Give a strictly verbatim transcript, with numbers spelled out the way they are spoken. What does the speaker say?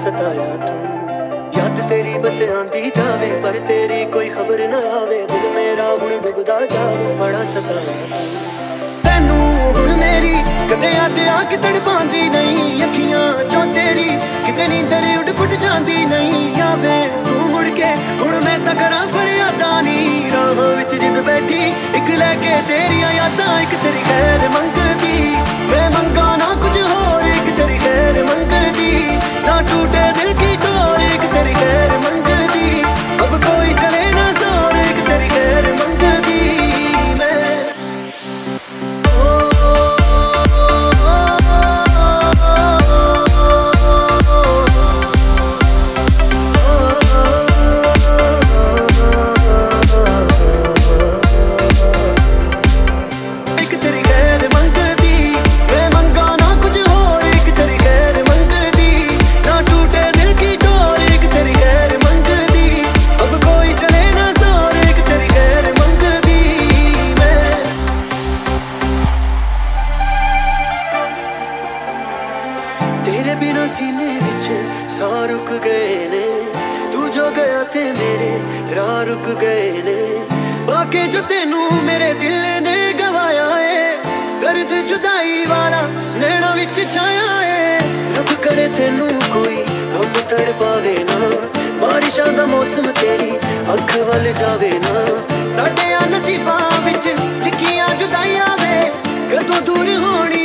सताया तू। याद तेरी बस आंदी जावे पर तेरी कोई खबर ना आवे, दिल मेरा हुण डुबदा जावे बड़ा सताया तू। तैनू हुण मेरी कदे याद आके तड़पांदी नहीं, अखियां चों तेरी किते नींदर उड फुट जांदी नहीं। आवे तू मुड़ के हुण मैं तां करां फरियादां नी, राहां विच जिद बैठी इक लैके तेरियां यादां, इक तेरी खैर मंगदी मैं मंगा ना कुछ होर, एक तेरी खैर मंगदी ना टूटे दिल की डोर, एक तेरी खैर मंगदी अब कोई चले ना जोर, एक तेरी खैर मंगदी मैं। तेरे बिना सीने विच सा रुक गए ने, तू जो गया थे मेरे राह रुक गए ने। बाकी जो तेनू मेरे दिल ने गवाया है, दर्द जुदाई वाला नैना विच छाया है। रब करे तेनू कोई गम तड़ पावे ना, बारिशां दा मौसम तेरी अख वल जावे ना। साडे नसीबां विच लिखियां जुदाइयां वे कदों दूर होनी